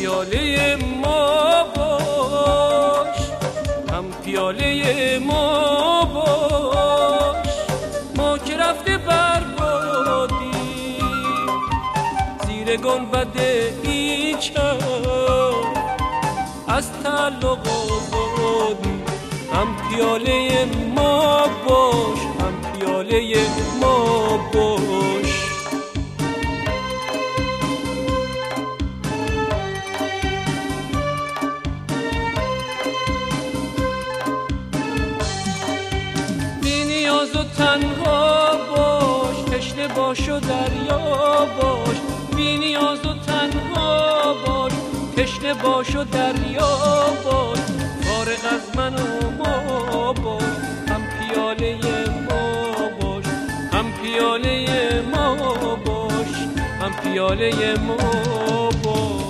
پیاله ما باش، هم پیاله ما باش. ما که رفته بربادی زیر گنبد این چاه، از تعلق آزادی. هم پیاله ما باش، هم پیاله ما باش. بی نیاز و تنها باش، تشنه باش و دریا باش. بی نیاز و تنها باش، تشنه باش و دریا باش. فارغ از من و ما باش، هم پیاله ما باش، هم پیاله ما باش، هم پیاله ما باش.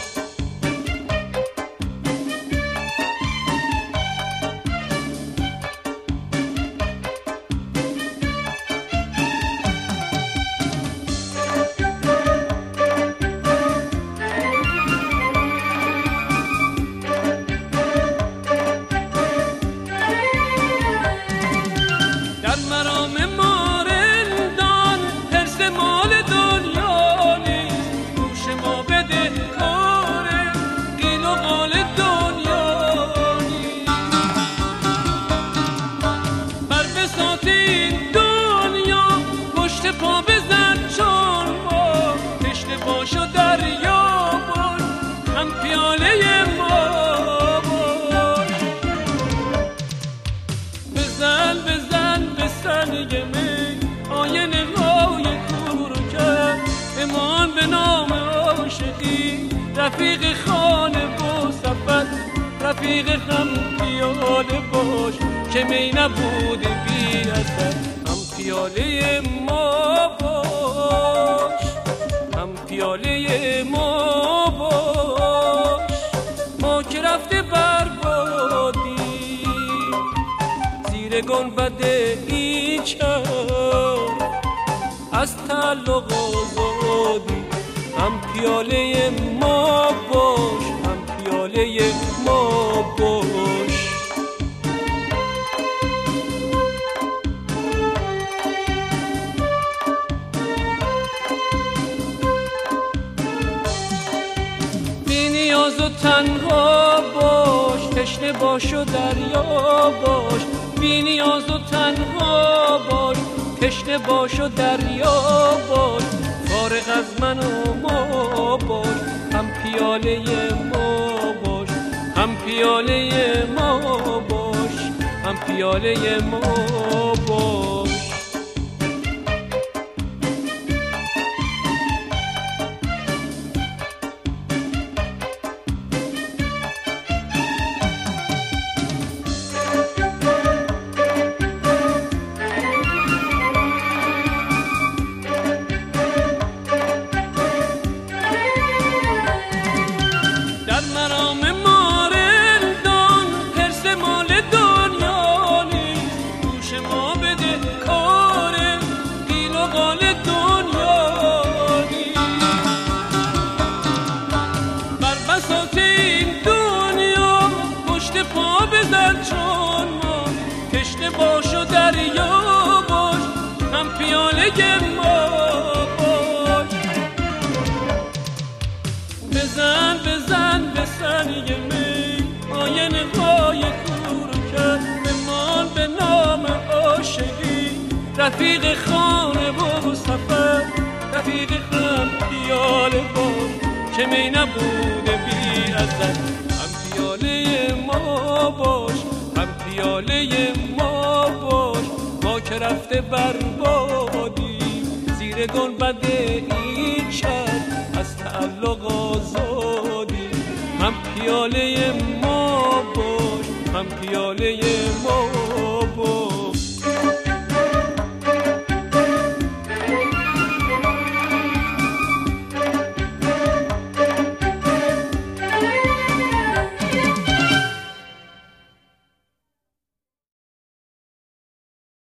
رفیق خانه و سفر، رفیق هم پیاله باش که می نبود بی اثر. هم پیاله ما باش، هم پیاله ما باش. ما که رفته بربادی زیر گنبد این چاه، از تعلق آزادی. هم پیاله ما باش، هم پیاله ما باش. بی نیاز و تنها باش، تشنه باش و دریا باش. بی نیاز و تنها باش، تشنه باش و دریا باش. فارغ از من و ما باش، هم پیاله ما باش، هم پیاله ما باش، هم پیاله ما باش. باش و دریا باش، هم پیاله ما باش. بزن بزن به سنگ می آینه های کور کرد. بمان به نام عاشقی رفیق خانه و سفر، رفیق هم پیاله باش که می نبوده بی ازل. هم پیاله ما باش، هم پیاله ما باش. ما که رفته بربادی زیر گنبد این شهر، از تعلق آزادی. هم پیاله ما باش، هم پیاله